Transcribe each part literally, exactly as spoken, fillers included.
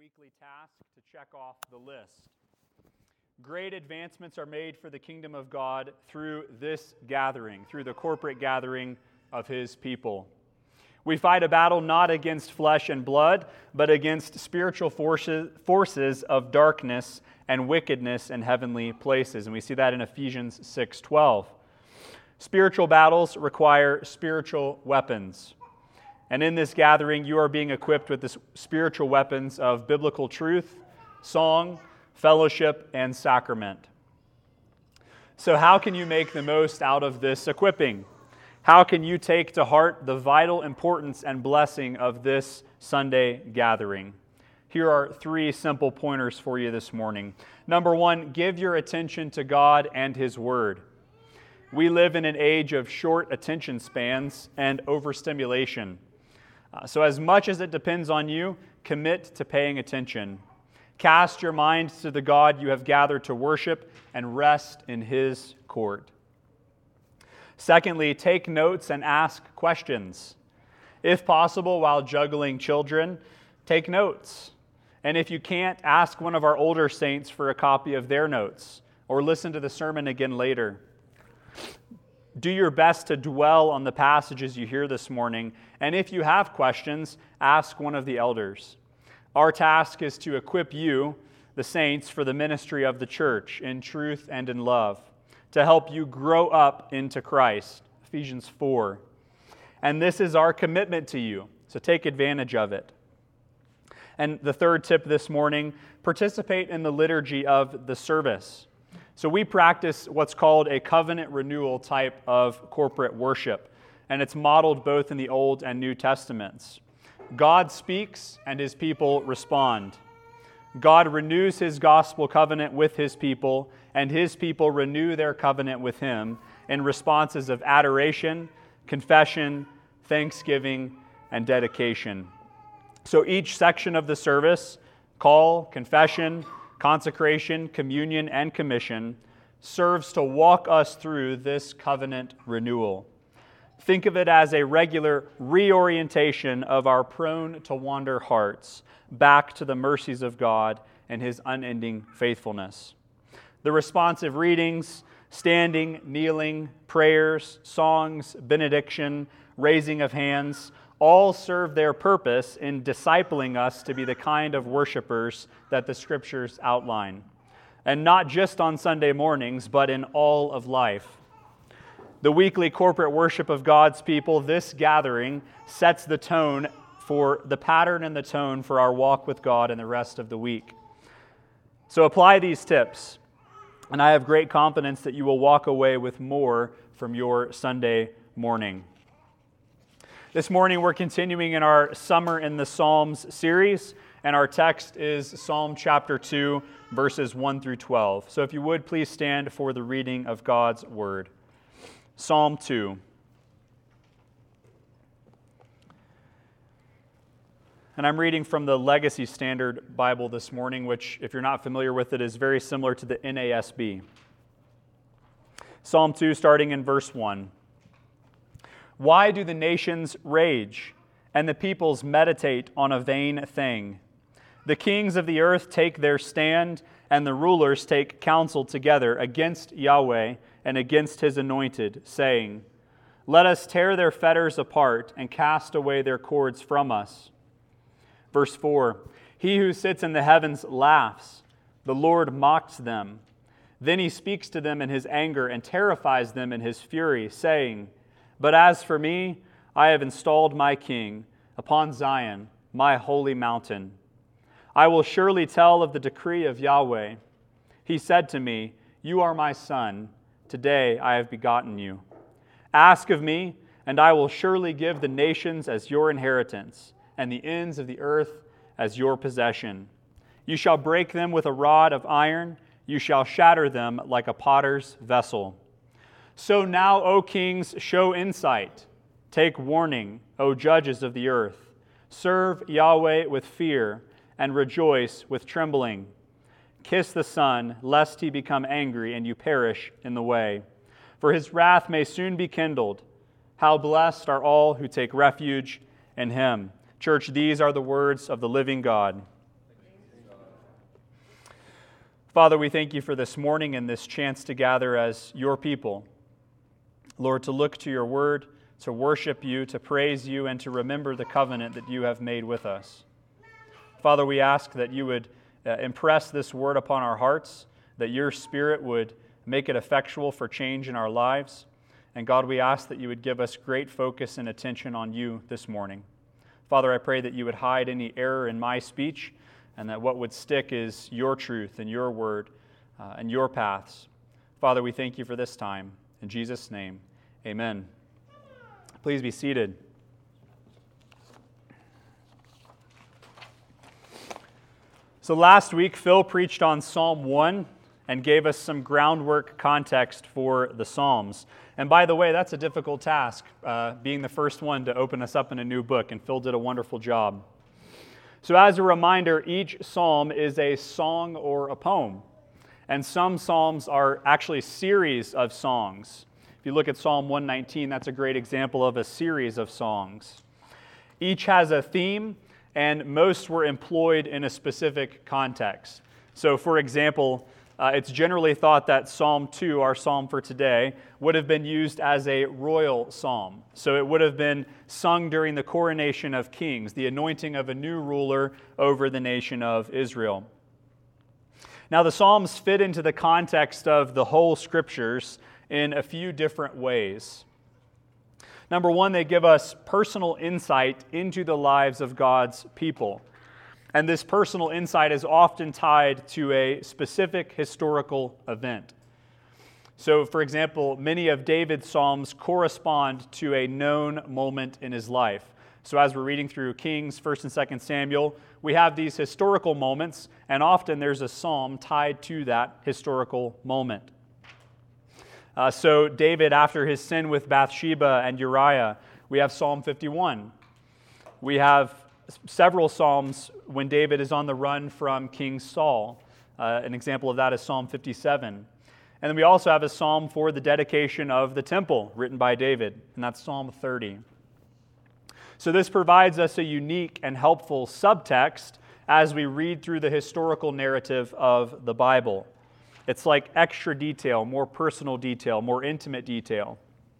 weekly task to check off the list. Great advancements are made for the kingdom of God through this gathering, through the corporate gathering of His people. We fight a battle not against flesh and blood, but against spiritual forces, forces of darkness and wickedness in heavenly places. And we see that in Ephesians six twelve. Spiritual battles require spiritual weapons. And in this gathering, you are being equipped with the spiritual weapons of biblical truth, song, fellowship, and sacrament. So how can you make the most out of this equipping? How can you take to heart the vital importance and blessing of this Sunday gathering? Here are three simple pointers for you this morning. Number one, give your attention to God and His Word. We live in an age of short attention spans and overstimulation. Uh, so as much as it depends on you, commit to paying attention. Cast your mind to the God you have gathered to worship and rest in His court. Secondly, take notes and ask questions. If possible, while juggling children, take notes. And if you can't, ask one of our older saints for a copy of their notes, or listen to the sermon again later. Do your best to dwell on the passages you hear this morning, and if you have questions, ask one of the elders. Our task is to equip you, the saints, for the ministry of the church in truth and in love, to help you grow up into Christ, Ephesians four. And this is our commitment to you, so take advantage of it. And the third tip this morning, participate in the liturgy of the service. So we practice what's called a covenant renewal type of corporate worship, and it's modeled both in the Old and New Testaments. God speaks and His people respond. God renews His gospel covenant with His people, and His people renew their covenant with Him in responses of adoration, confession, thanksgiving, and dedication. So each section of the service, call, confession, consecration, communion, and commission, serves to walk us through this covenant renewal. Think of it as a regular reorientation of our prone-to-wander hearts back to the mercies of God and His unending faithfulness. The responsive readings, standing, kneeling, prayers, songs, benediction, raising of hands, all serve their purpose in discipling us to be the kind of worshipers that the Scriptures outline. And not just on Sunday mornings, but in all of life. The weekly corporate worship of God's people, this gathering, sets the tone for the pattern and the tone for our walk with God in the rest of the week. So apply these tips, and I have great confidence that you will walk away with more from your Sunday morning. This morning we're continuing in our Summer in the Psalms series, and our text is Psalm chapter two, verses one through twelve. So if you would, please stand for the reading of God's Word. Psalm two. And I'm reading from the Legacy Standard Bible this morning, which, if you're not familiar with it, is very similar to the N A S B. Psalm two, starting in verse one. Why do the nations rage, and the peoples meditate on a vain thing? The kings of the earth take their stand, and the rulers take counsel together against Yahweh and against His anointed, saying, Let us tear their fetters apart and cast away their cords from us. Verse four, He who sits in the heavens laughs. The Lord mocks them. Then He speaks to them in His anger and terrifies them in His fury, saying, But as for me, I have installed my King upon Zion, my holy mountain. I will surely tell of the decree of Yahweh. He said to me, You are my son. Today I have begotten you. Ask of me, and I will surely give the nations as your inheritance, and the ends of the earth as your possession. You shall break them with a rod of iron. You shall shatter them like a potter's vessel. So now, O kings, show insight. Take warning, O judges of the earth. Serve Yahweh with fear and rejoice with trembling. Kiss the Son, lest He become angry and you perish in the way. For His wrath may soon be kindled. How blessed are all who take refuge in Him. Church, these are the words of the living God. Father, we thank you for this morning and this chance to gather as your people. Lord, to look to your word, to worship you, to praise you, and to remember the covenant that you have made with us. Father, we ask that you would uh, impress this word upon our hearts, that your Spirit would make it effectual for change in our lives. And God, we ask that you would give us great focus and attention on you this morning. Father, I pray that you would hide any error in my speech, and that what would stick is your truth and your word uh, and your paths. Father, we thank you for this time. In Jesus' name, amen. Please be seated. So last week, Phil preached on Psalm one and gave us some groundwork context for the Psalms. And by the way, that's a difficult task, uh, being the first one to open us up in a new book, and Phil did a wonderful job. So as a reminder, each psalm is a song or a poem. And some psalms are actually series of songs. If you look at Psalm one nineteen, that's a great example of a series of songs. Each has a theme, and most were employed in a specific context. So for example, uh, it's generally thought that Psalm two, our psalm for today, would have been used as a royal psalm. So it would have been sung during the coronation of kings, the anointing of a new ruler over the nation of Israel. Now, the Psalms fit into the context of the whole Scriptures in a few different ways. Number one, they give us personal insight into the lives of God's people. And this personal insight is often tied to a specific historical event. So, for example, many of David's Psalms correspond to a known moment in his life. So as we're reading through Kings, First and Second Samuel, we have these historical moments, and often there's a psalm tied to that historical moment. Uh, so David, after his sin with Bathsheba and Uriah, we have Psalm fifty-one. We have several psalms when David is on the run from King Saul. Uh, an example of that is Psalm fifty-seven. And then we also have a psalm for the dedication of the temple written by David, and that's Psalm thirty. So this provides us a unique and helpful subtext as we read through the historical narrative of the Bible. It's like extra detail, more personal detail, more intimate detail.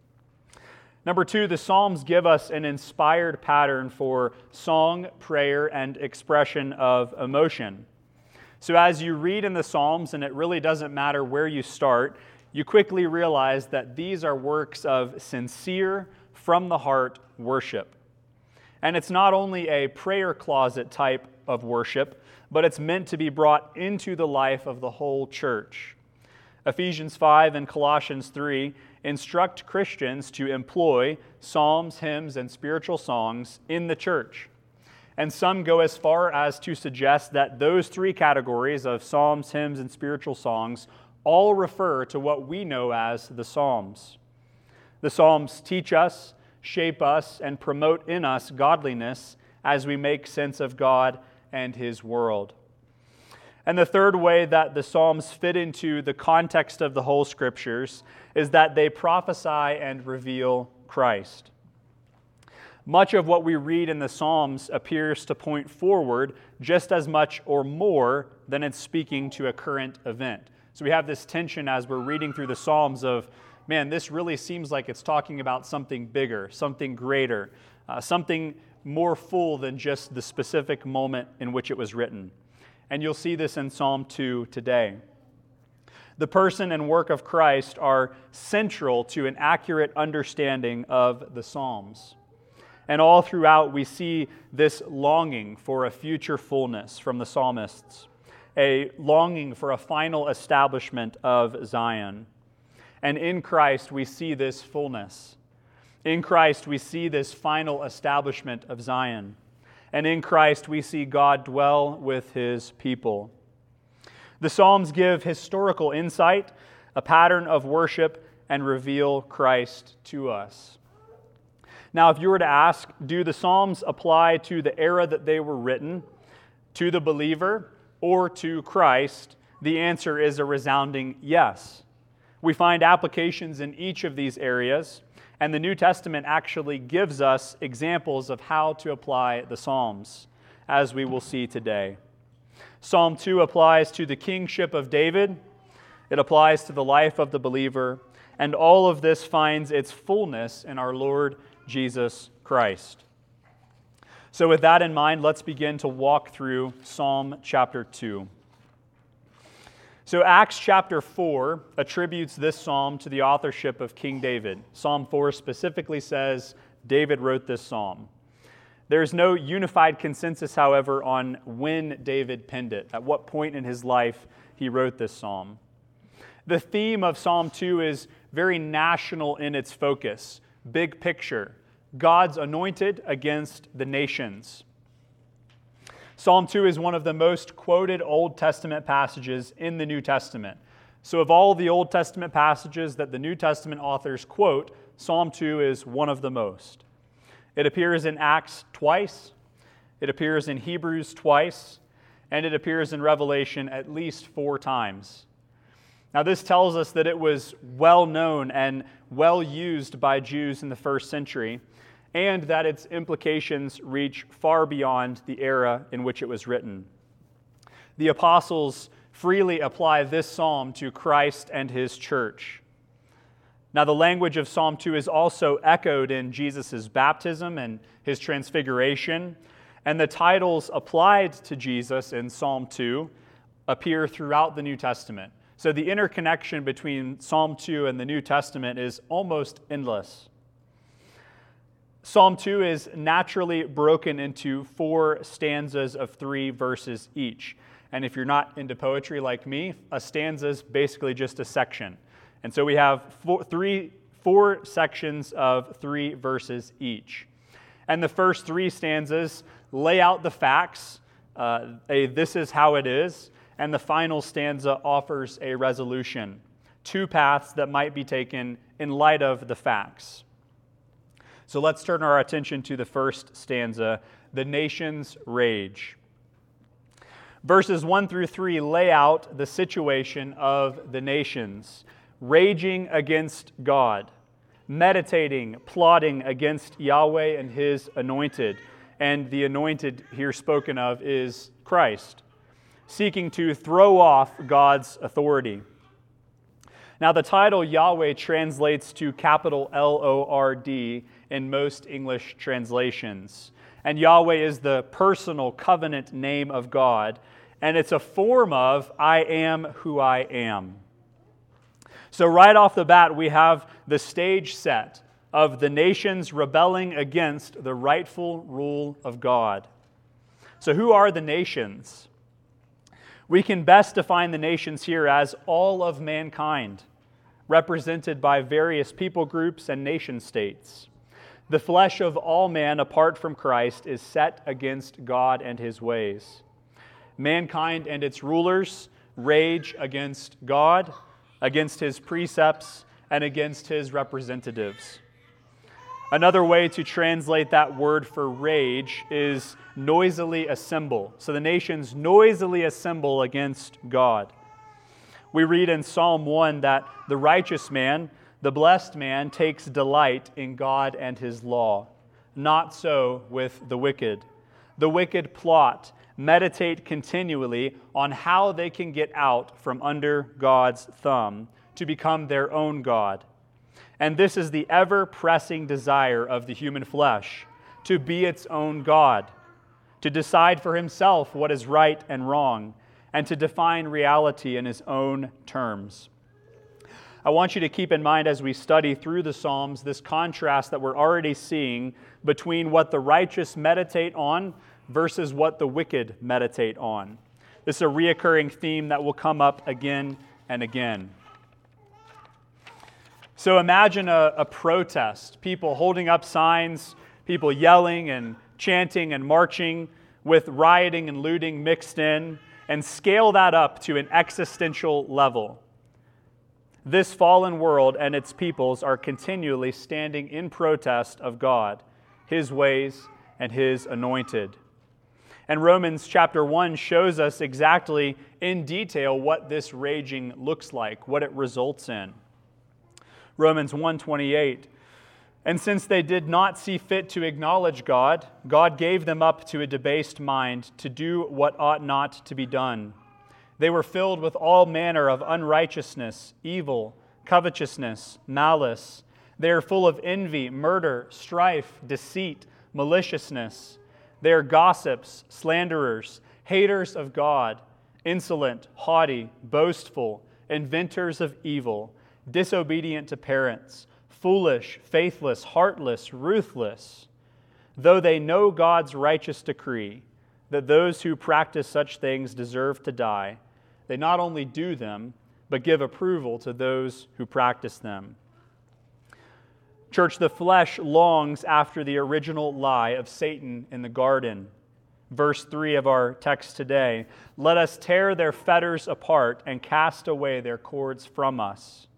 Number two, the Psalms give us an inspired pattern for song, prayer, and expression of emotion. So as you read in the Psalms, and it really doesn't matter where you start, you quickly realize that these are works of sincere, from the heart worship. And it's not only a prayer closet type of worship, but it's meant to be brought into the life of the whole church. Ephesians five and Colossians three instruct Christians to employ psalms, hymns, and spiritual songs in the church. And some go as far as to suggest that those three categories of psalms, hymns, and spiritual songs all refer to what we know as the Psalms. The Psalms teach us, shape us, and promote in us godliness as we make sense of God and His world. And the third way that the Psalms fit into the context of the whole Scriptures is that they prophesy and reveal Christ. Much of what we read in the Psalms appears to point forward just as much or more than it's speaking to a current event. So we have this tension as we're reading through the Psalms of, man, this really seems like it's talking about something bigger, something greater, uh, something more full than just the specific moment in which it was written. And you'll see this in Psalm two today. The person and work of Christ are central to an accurate understanding of the Psalms. And all throughout we see this longing for a future fullness from the psalmists, a longing for a final establishment of Zion. And in Christ we see this fullness. In Christ we see this final establishment of Zion. And in Christ we see God dwell with His people. The Psalms give historical insight, a pattern of worship, and reveal Christ to us. Now, if you were to ask, do the Psalms apply to the era that they were written, to the believer, or to Christ? The answer is a resounding yes. We find applications in each of these areas, and the New Testament actually gives us examples of how to apply the Psalms, as we will see today. Psalm two applies to the kingship of David. It applies to the life of the believer. And all of this finds its fullness in our Lord Jesus Christ. So with that in mind, let's begin to walk through Psalm chapter two. So Acts chapter four attributes this psalm to the authorship of King David. Psalm four specifically says David wrote this psalm. There is no unified consensus, however, on when David penned it, at what point in his life he wrote this psalm. The theme of Psalm two is very national in its focus, big picture, God's anointed against the nations. Psalm two is one of the most quoted Old Testament passages in the New Testament. So of all the Old Testament passages that the New Testament authors quote, Psalm two is one of the most. It appears in Acts twice, it appears in Hebrews twice, and it appears in Revelation at least four times. Now this tells us that it was well known and well used by Jews in the first century, and that its implications reach far beyond the era in which it was written. The apostles freely apply this psalm to Christ and his church. Now, the language of Psalm two is also echoed in Jesus' baptism and his transfiguration, and the titles applied to Jesus in Psalm two appear throughout the New Testament. So the interconnection between Psalm two and the New Testament is almost endless. Psalm two is naturally broken into four stanzas of three verses each. And if you're not into poetry like me, a stanza is basically just a section. And so we have four, three, four sections of three verses each. And the first three stanzas lay out the facts, uh, a this is how it is, and the final stanza offers a resolution, two paths that might be taken in light of the facts. So let's turn our attention to the first stanza, the nations rage. Verses one through three lay out the situation of the nations, raging against God, meditating, plotting against Yahweh and his anointed. And the anointed here spoken of is Christ, seeking to throw off God's authority. Now, the title Yahweh translates to capital L O R D in most English translations. And Yahweh is the personal covenant name of God, and it's a form of I am who I am. So right off the bat, we have the stage set of the nations rebelling against the rightful rule of God. So who are the nations? We can best define the nations here as all of mankind, represented by various people groups and nation states. The flesh of all man apart from Christ is set against God and his ways. Mankind and its rulers rage against God, against his precepts, and against his representatives. Another way to translate that word for rage is noisily assemble. So the nations noisily assemble against God. We read in Psalm one that the righteous man, the blessed man, takes delight in God and his law. Not so with the wicked. The wicked plot, meditate continually on how they can get out from under God's thumb to become their own God. And this is the ever-pressing desire of the human flesh, to be its own God, to decide for himself what is right and wrong, and to define reality in his own terms. I want you to keep in mind as we study through the Psalms this contrast that we're already seeing between what the righteous meditate on versus what the wicked meditate on. This is a reoccurring theme that will come up again and again. So imagine a, a protest, people holding up signs, people yelling and chanting and marching with rioting and looting mixed in, and scale that up to an existential level. This fallen world and its peoples are continually standing in protest of God, his ways, and his anointed. And Romans chapter one shows us exactly in detail what this raging looks like, what it results in. Romans one twenty-eight, And since they did not see fit to acknowledge God, God gave them up to a debased mind to do what ought not to be done. They were filled with all manner of unrighteousness, evil, covetousness, malice. They are full of envy, murder, strife, deceit, maliciousness. They are gossips, slanderers, haters of God, insolent, haughty, boastful, inventors of evil, disobedient to parents, foolish, faithless, heartless, ruthless. Though they know God's righteous decree that those who practice such things deserve to die, they not only do them, but give approval to those who practice them. Church, the flesh longs after the original lie of Satan in the garden. Verse three of our text today, let us tear their fetters apart and cast away their cords from us.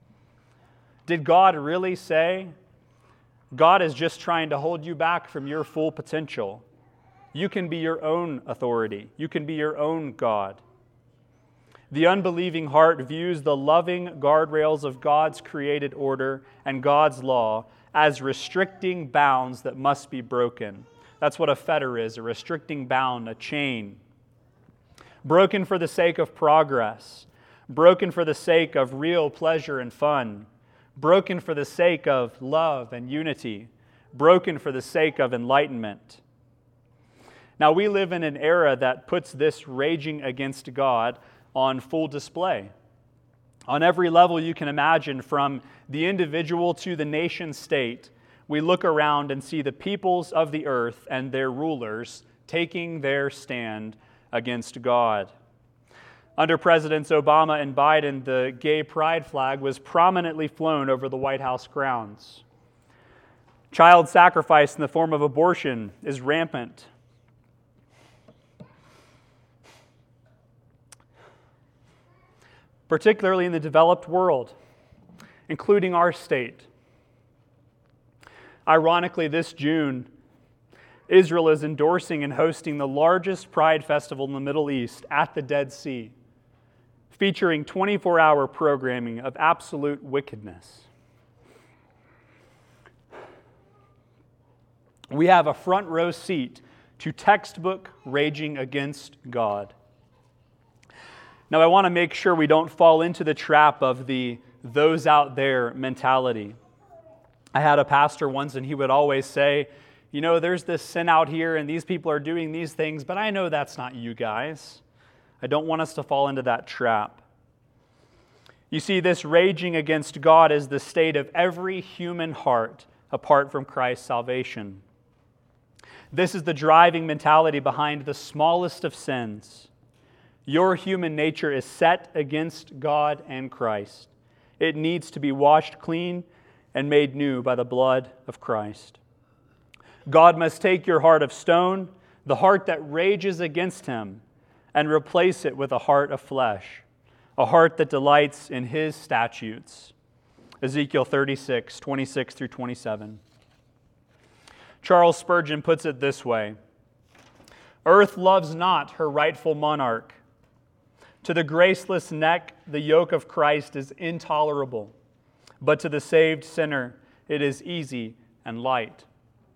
Did God really say, God is just trying to hold you back from your full potential? You can be your own authority. You can be your own God. The unbelieving heart views the loving guardrails of God's created order and God's law as restricting bounds that must be broken. That's what a fetter is, a restricting bound, a chain. Broken for the sake of progress, broken for the sake of real pleasure and fun, broken for the sake of love and unity, broken for the sake of enlightenment. Now, we live in an era that puts this raging against God on full display. On every level you can imagine, from the individual to the nation state, we look around and see the peoples of the earth and their rulers taking their stand against God. Under Presidents Obama and Biden, the gay pride flag was prominently flown over the White House grounds. Child sacrifice in the form of abortion is rampant. Particularly in the developed world, including our state. Ironically, this June, Israel is endorsing and hosting the largest Pride Festival in the Middle East at the Dead Sea, featuring twenty-four hour programming of absolute wickedness. We have a front row seat to textbook raging against God. Now, I want to make sure we don't fall into the trap of the those out there mentality. I had a pastor once, and he would always say, you know, there's this sin out here, and these people are doing these things, but I know that's not you guys. I don't want us to fall into that trap. You see, this raging against God is the state of every human heart apart from Christ's salvation. This is the driving mentality behind the smallest of sins. Your human nature is set against God and Christ. It needs to be washed clean and made new by the blood of Christ. God must take your heart of stone, the heart that rages against Him, and replace it with a heart of flesh, a heart that delights in His statutes. Ezekiel thirty-six, twenty-six through twenty-seven. Charles Spurgeon puts it this way: earth loves not her rightful monarch. To the graceless neck, the yoke of Christ is intolerable, but to the saved sinner, it is easy and light.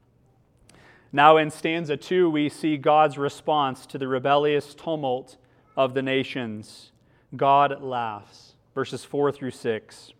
Now in stanza two, we see God's response to the rebellious tumult of the nations. God laughs. Verses four through six.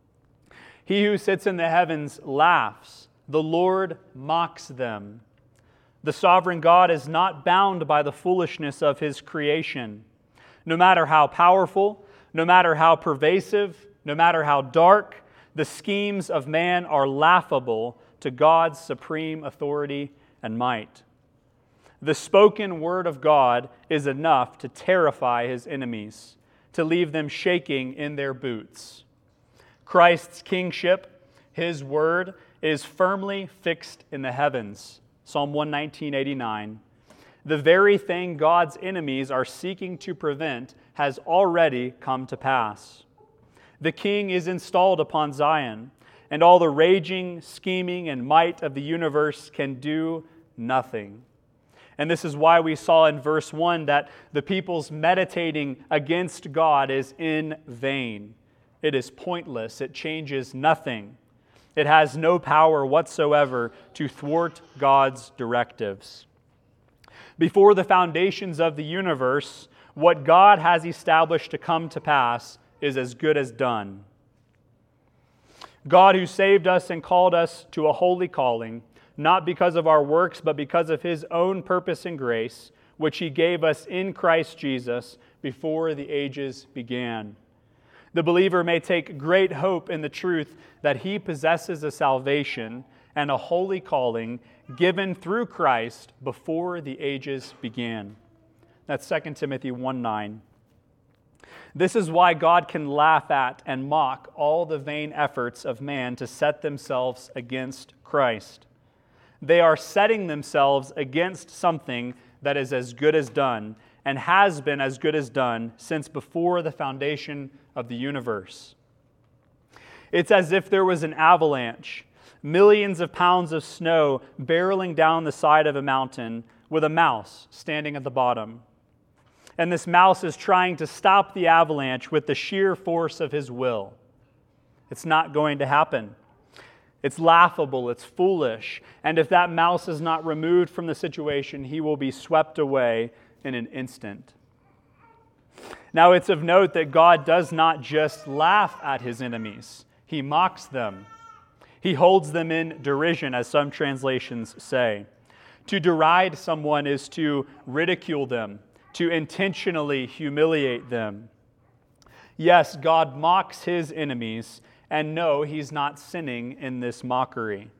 He who sits in the heavens laughs. The Lord mocks them. The sovereign God is not bound by the foolishness of His creation. No matter how powerful, no matter how pervasive, no matter how dark, the schemes of man are laughable to God's supreme authority and might. The spoken word of God is enough to terrify His enemies, to leave them shaking in their boots. Christ's kingship, His word, is firmly fixed in the heavens. Psalm one nineteen, eighty-nine. The very thing God's enemies are seeking to prevent has already come to pass. The King is installed upon Zion, and all the raging, scheming, and might of the universe can do nothing. And this is why we saw in verse one that the people's meditating against God is in vain. It is pointless. It changes nothing. It has no power whatsoever to thwart God's directives. Before the foundations of the universe, what God has established to come to pass is as good as done. God, who saved us and called us to a holy calling, not because of our works, but because of His own purpose and grace, which He gave us in Christ Jesus before the ages began. The believer may take great hope in the truth that he possesses a salvation and a holy calling given through Christ before the ages began. That's Second Timothy one nine. This is why God can laugh at and mock all the vain efforts of man to set themselves against Christ. They are setting themselves against something that is as good as done, and has been as good as done since before the foundation of the universe. It's as if there was an avalanche, millions of pounds of snow barreling down the side of a mountain with a mouse standing at the bottom. And this mouse is trying to stop the avalanche with the sheer force of his will. It's not going to happen. It's laughable, it's foolish, and if that mouse is not removed from the situation, he will be swept away in an instant. Now, it's of note that God does not just laugh at His enemies. He mocks them. He holds them in derision, as some translations say. To deride someone is to ridicule them, to intentionally humiliate them. Yes, God mocks His enemies, and no, He's not sinning in this mockery.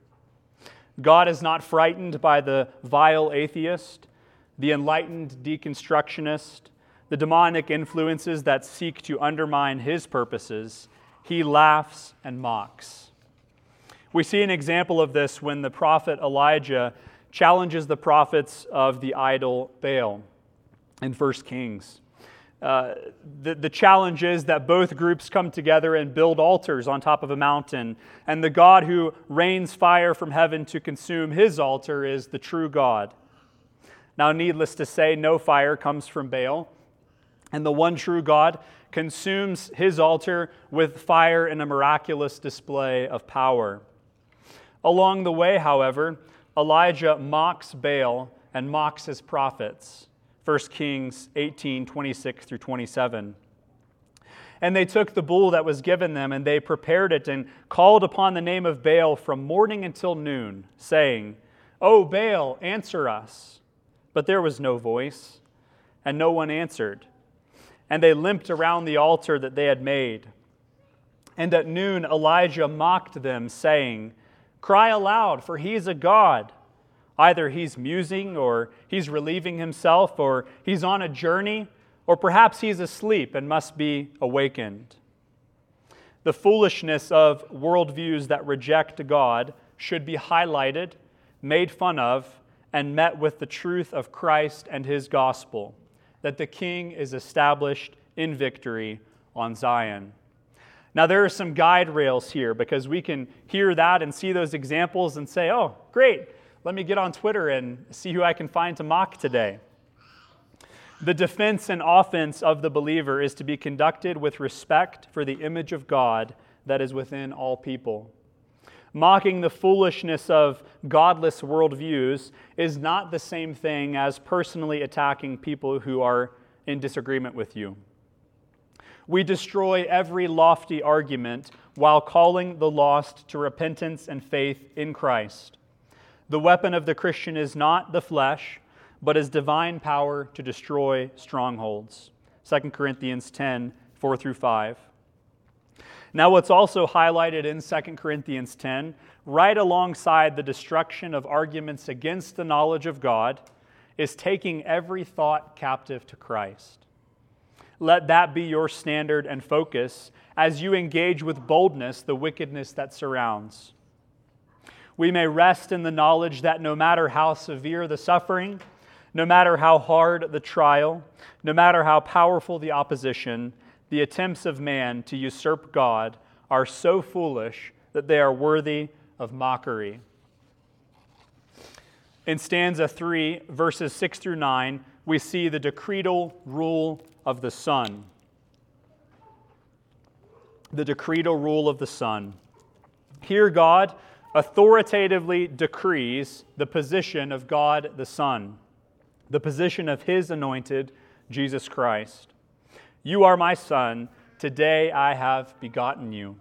God is not frightened by the vile atheist, the enlightened deconstructionist, the demonic influences that seek to undermine His purposes. He laughs and mocks. We see an example of this when the prophet Elijah challenges the prophets of the idol Baal in First Kings. Uh, the, the challenge is that both groups come together and build altars on top of a mountain, and the God who rains fire from heaven to consume His altar is the true God. Now, needless to say, no fire comes from Baal, and the one true God consumes His altar with fire in a miraculous display of power. Along the way, however, Elijah mocks Baal and mocks his prophets. First Kings eighteen, twenty-six through twenty-seven. And they took the bull that was given them, and they prepared it, and called upon the name of Baal from morning until noon, saying, "O Baal, answer us." But there was no voice, and no one answered. And they limped around the altar that they had made. And at noon Elijah mocked them, saying, "Cry aloud, for he is a god. Either he's musing, or he's relieving himself, or he's on a journey, or perhaps he's asleep and must be awakened." The foolishness of worldviews that reject God should be highlighted, made fun of, and met with the truth of Christ and His gospel, that the King is established in victory on Zion. Now, there are some guide rails here, because we can hear that and see those examples and say, "Oh, great. Let me get on Twitter and see who I can find to mock today." The defense and offense of the believer is to be conducted with respect for the image of God that is within all people. Mocking the foolishness of godless worldviews is not the same thing as personally attacking people who are in disagreement with you. We destroy every lofty argument while calling the lost to repentance and faith in Christ. The weapon of the Christian is not the flesh, but is divine power to destroy strongholds. Second Corinthians ten, four through five. Now, what's also highlighted in Second Corinthians ten, right alongside the destruction of arguments against the knowledge of God, is taking every thought captive to Christ. Let that be your standard and focus as you engage with boldness the wickedness that surrounds. We may rest in the knowledge that no matter how severe the suffering, no matter how hard the trial, no matter how powerful the opposition, the attempts of man to usurp God are so foolish that they are worthy of mockery. In stanza three, verses six through nine, we see the decretal rule of the Son. The decretal rule of the Son. Here God authoritatively decrees the position of God the Son, the position of His anointed, Jesus Christ. You are my Son, today I have begotten you.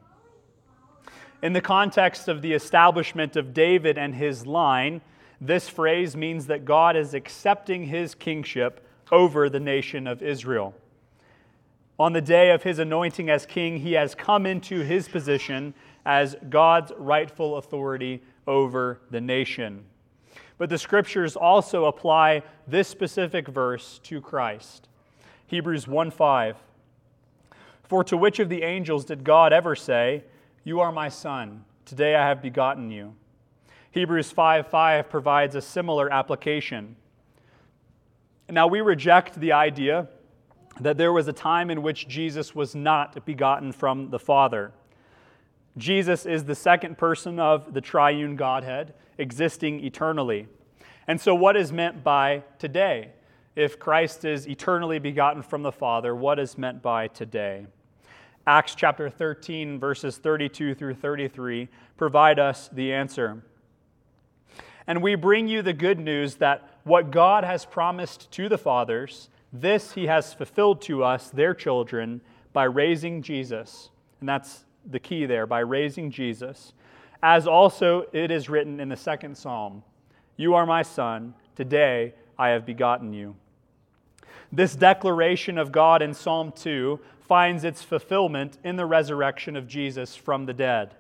In the context of the establishment of David and his line, this phrase means that God is accepting His kingship over the nation of Israel. On the day of His anointing as king, He has come into His position as God's rightful authority over the nation. But the Scriptures also apply this specific verse to Christ. Hebrews one five. For to which of the angels did God ever say, "You are my Son, today I have begotten you"? Hebrews five five provides a similar application. Now we reject the idea that there was a time in which Jesus was not begotten from the Father. Jesus is the second person of the triune Godhead, existing eternally. And so what is meant by today? If Christ is eternally begotten from the Father, what is meant by today? Acts chapter thirteen, verses thirty-two through thirty-three provide us the answer. And we bring you the good news that what God has promised to the fathers, this He has fulfilled to us, their children, by raising Jesus. And that's the key there, by raising Jesus. As also it is written in the second psalm, "You are my Son, today I have begotten you." This declaration of God in Psalm two finds its fulfillment in the resurrection of Jesus from the dead.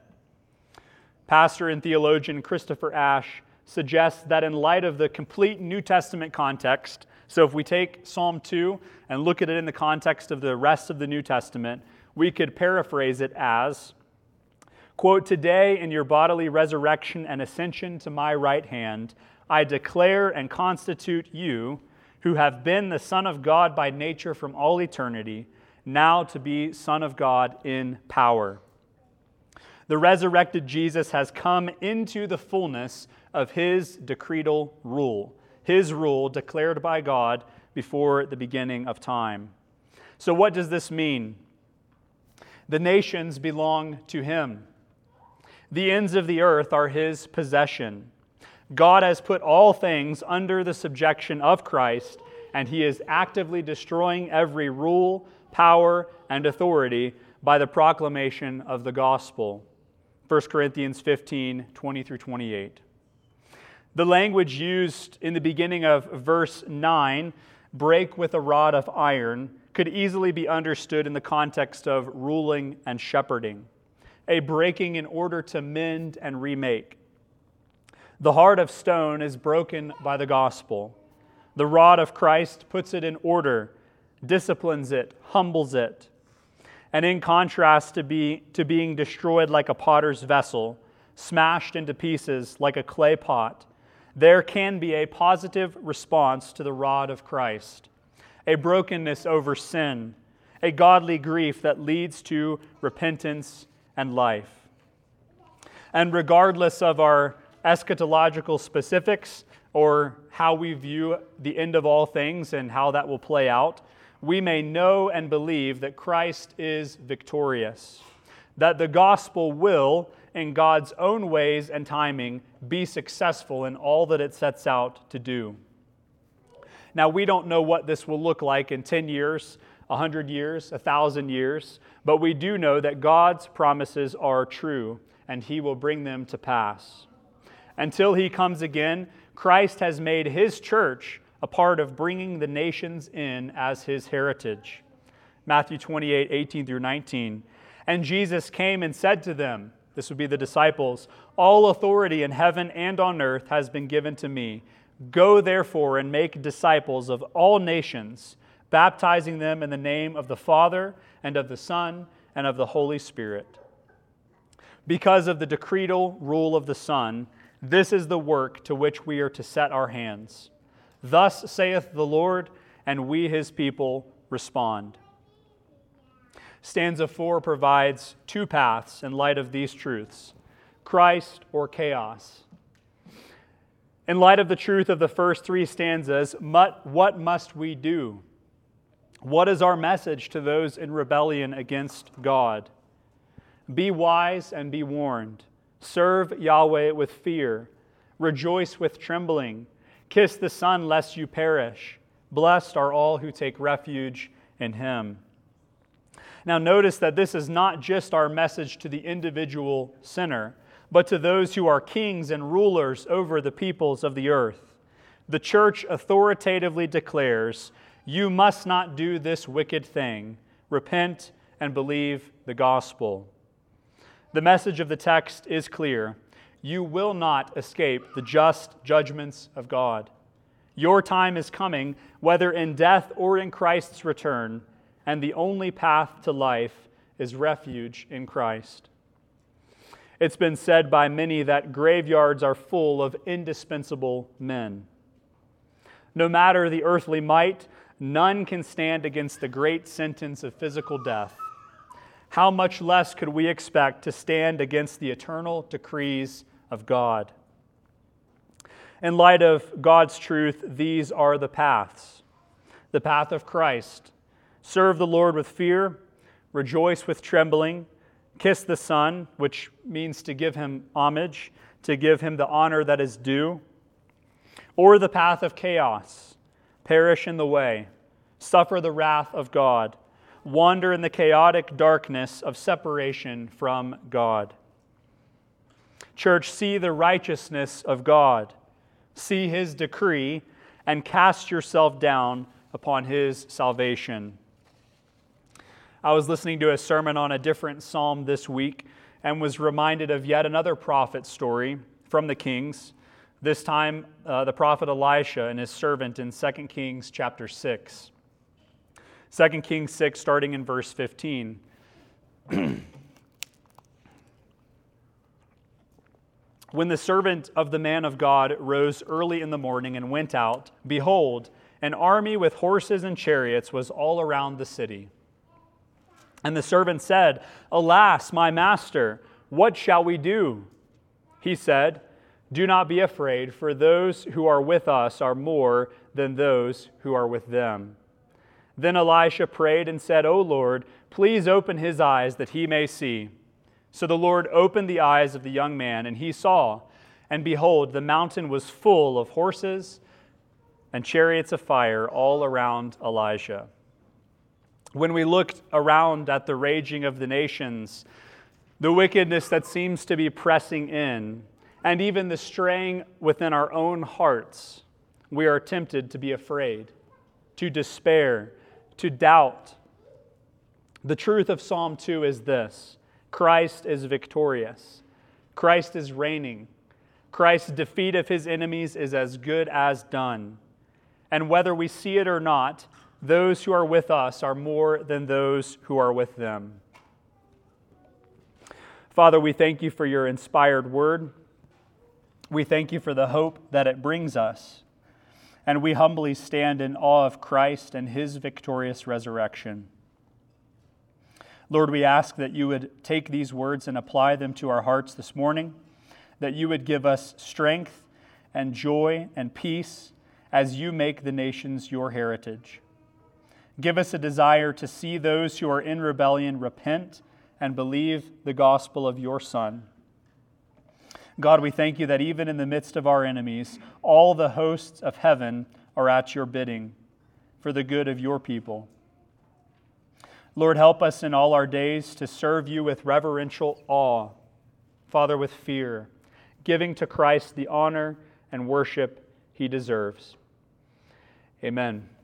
Pastor and theologian Christopher Ash suggests that in light of the complete New Testament context, so if we take Psalm two and look at it in the context of the rest of the New Testament, we could paraphrase it as, quote, "Today in your bodily resurrection and ascension to my right hand, I declare and constitute you, who have been the Son of God by nature from all eternity, now to be Son of God in power." The resurrected Jesus has come into the fullness of His decretal rule, His rule declared by God before the beginning of time. So what does this mean? The nations belong to Him. The ends of the earth are His possession. God has put all things under the subjection of Christ, and He is actively destroying every rule, power, and authority by the proclamation of the gospel. First Corinthians fifteen, twenty through twenty-eight. The language used in the beginning of verse nine, "break with a rod of iron," could easily be understood in the context of ruling and shepherding, a breaking in order to mend and remake. The heart of stone is broken by the gospel. The rod of Christ puts it in order, disciplines it, humbles it. And in contrast to, be, to being destroyed like a potter's vessel, smashed into pieces like a clay pot, there can be a positive response to the rod of Christ, a brokenness over sin, a godly grief that leads to repentance and life. And regardless of our eschatological specifics or how we view the end of all things and how that will play out, we may know and believe that Christ is victorious, that the gospel will, in God's own ways and timing, be successful in all that it sets out to do. Now, we don't know what this will look like in ten years, one hundred years, one thousand years, but we do know that God's promises are true, and He will bring them to pass. Until He comes again, Christ has made His church a part of bringing the nations in as His heritage. Matthew twenty-eight, eighteen through nineteen. And Jesus came and said to them, this would be the disciples, "All authority in heaven and on earth has been given to me. Go therefore and make disciples of all nations, baptizing them in the name of the Father and of the Son and of the Holy Spirit." Because of the decretal rule of the Son, this is the work to which we are to set our hands. Thus saith the Lord, and we His people respond. Stanza four provides two paths in light of these truths: Christ or chaos. In light of the truth of the first three stanzas, what must we do? What is our message to those in rebellion against God? Be wise and be warned. Serve Yahweh with fear. Rejoice with trembling. Kiss the Son, lest you perish. Blessed are all who take refuge in Him. Now notice that this is not just our message to the individual sinner, but to those who are kings and rulers over the peoples of the earth. The church authoritatively declares, you must not do this wicked thing. Repent and believe the gospel. The message of the text is clear. You will not escape the just judgments of God. Your time is coming, whether in death or in Christ's return, and the only path to life is refuge in Christ. It's been said by many that graveyards are full of indispensable men. No matter the earthly might, none can stand against the great sentence of physical death. How much less could we expect to stand against the eternal decrees of God? In light of God's truth, these are the paths. The path of Christ. Serve the Lord with fear, rejoice with trembling, kiss the Son, which means to give Him homage, to give Him the honor that is due. Or the path of chaos. Perish in the way, suffer the wrath of God, wander in the chaotic darkness of separation from God. Church, see the righteousness of God, see His decree, and cast yourself down upon His salvation. I was listening to a sermon on a different psalm this week and was reminded of yet another prophet story from the Kings. This time, uh, the prophet Elisha and his servant in Second Kings chapter six. Second Kings six, starting in verse fifteen. When the servant of the man of God rose early in the morning and went out, behold, an army with horses and chariots was all around the city. And the servant said, Alas, my master, what shall we do? He said, Do not be afraid, for those who are with us are more than those who are with them. Then Elisha prayed and said, O Lord, please open his eyes that he may see. So the Lord opened the eyes of the young man, and he saw, and behold, the mountain was full of horses and chariots of fire all around Elisha. When we looked around at the raging of the nations, the wickedness that seems to be pressing in, and even the straying within our own hearts, we are tempted to be afraid, to despair, to doubt. The truth of Psalm two is this: Christ is victorious. Christ is reigning. Christ's defeat of his enemies is as good as done. And whether we see it or not, those who are with us are more than those who are with them. Father, we thank you for your inspired word. We thank you for the hope that it brings us. And we humbly stand in awe of Christ and his victorious resurrection. Lord, we ask that you would take these words and apply them to our hearts this morning, that you would give us strength and joy and peace as you make the nations your heritage. Give us a desire to see those who are in rebellion repent and believe the gospel of your Son. God, we thank you that even in the midst of our enemies, all the hosts of heaven are at your bidding for the good of your people. Lord, help us in all our days to serve you with reverential awe, Father, with fear, giving to Christ the honor and worship he deserves. Amen.